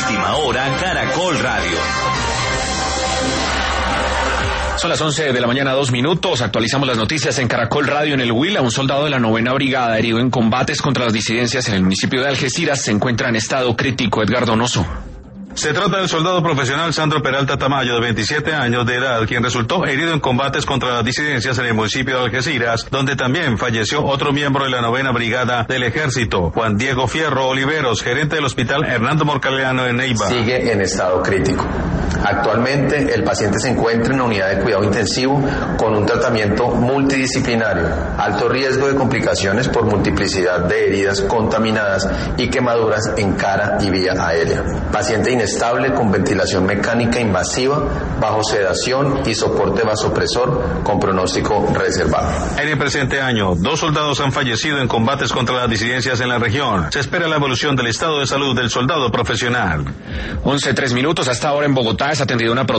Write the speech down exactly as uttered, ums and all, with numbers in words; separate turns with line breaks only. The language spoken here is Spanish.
Última Hora Caracol Radio.
Son las once de la mañana, dos minutos. Actualizamos las noticias en Caracol Radio. En el Huila, un soldado de la novena brigada herido en combates contra las disidencias en el municipio de Algeciras se encuentra en estado crítico. Edgar Donoso.
Se trata del soldado profesional Sandro Peralta Tamayo, de veintisiete años de edad, quien resultó herido en combates contra las disidencias en el municipio de Algeciras, donde también falleció otro miembro de la novena brigada del ejército, Juan Diego Fierro Oliveros, gerente del hospital Hernando Morcaleano de Neiva.
Sigue en estado crítico. Actualmente el paciente se encuentra en una unidad de cuidado intensivo con un tratamiento multidisciplinario, alto riesgo de complicaciones por multiplicidad de heridas contaminadas y quemaduras en cara y vía aérea. Paciente inestable con ventilación mecánica invasiva, bajo sedación y soporte vasopresor con pronóstico reservado.
En el presente año, dos soldados han fallecido en combates contra las disidencias en la región. Se espera la evolución del estado de salud del soldado profesional.
once, tres minutos. Hasta ahora en Bogotá es atendida una protesta